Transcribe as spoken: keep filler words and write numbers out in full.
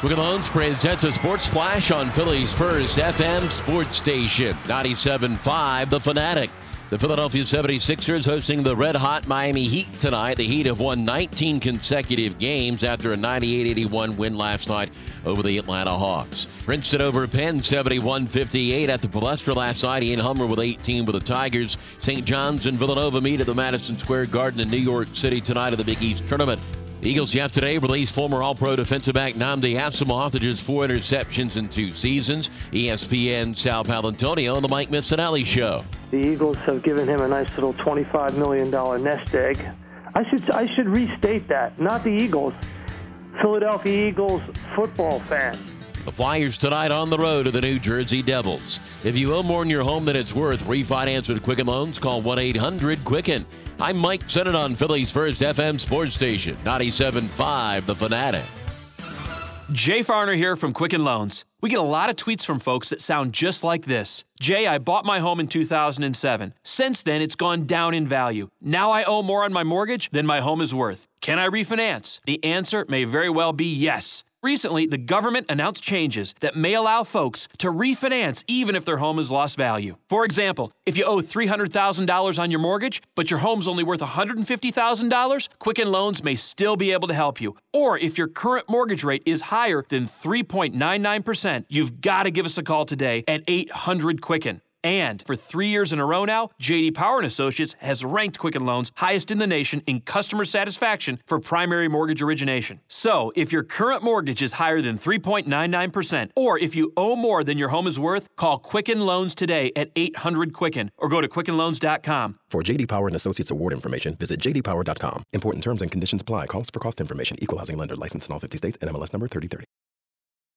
Quicken Loans presents a sports flash on Philly's first F M sports station, ninety-seven point five The Fanatic. The Philadelphia seventy-sixers hosting the red-hot Miami Heat tonight. The Heat have won nineteen consecutive games after a ninety-eight eighty-one win last night over the Atlanta Hawks. Princeton over Penn, seventy-one fifty-eight at the Palestra last night. Ian Hummer with eighteen with the Tigers. Saint John's and Villanova meet at the Madison Square Garden in New York City tonight of the Big East Tournament. The Eagles yesterday released former All-Pro defensive back Nnamdi Asomugha, just four interceptions in two seasons. E S P N Sal Paolantonio on the Mike Missanelli Show. The Eagles have given him a nice little twenty-five million dollars nest egg. I should I should restate that. Not the Eagles. Philadelphia Eagles football fan. The Flyers tonight on the road to the New Jersey Devils. If you owe more in your home than it's worth, refinance with Quicken Loans. Call one eight hundred quicken. I'm Mike Sennett on Philly's first F M sports station, ninety-seven point five The Fanatic. Jay Farner here from Quicken Loans. We get a lot of tweets from folks that sound just like this. Jay, I bought my home in two thousand seven. Since then, it's gone down in value. Now I owe more on my mortgage than my home is worth. Can I refinance? The answer may very well be yes. Recently, the government announced changes that may allow folks to refinance even if their home has lost value. For example, if you owe three hundred thousand dollars on your mortgage, but your home's only worth one hundred fifty thousand dollars, Quicken Loans may still be able to help you. Or if your current mortgage rate is higher than three point nine nine percent, you've got to give us a call today at eight hundred quicken. And for three years in a row now, J D Power and Associates has ranked Quicken Loans highest in the nation in customer satisfaction for primary mortgage origination. So, if your current mortgage is higher than three point nine nine percent, or if you owe more than your home is worth, call Quicken Loans today at eight hundred quicken or go to quicken loans dot com. For J D Power and Associates award information, visit j d power dot com. Important terms and conditions apply. Calls for cost information. Equal housing lender. Licensed in all fifty states and M L S number thirty thirty.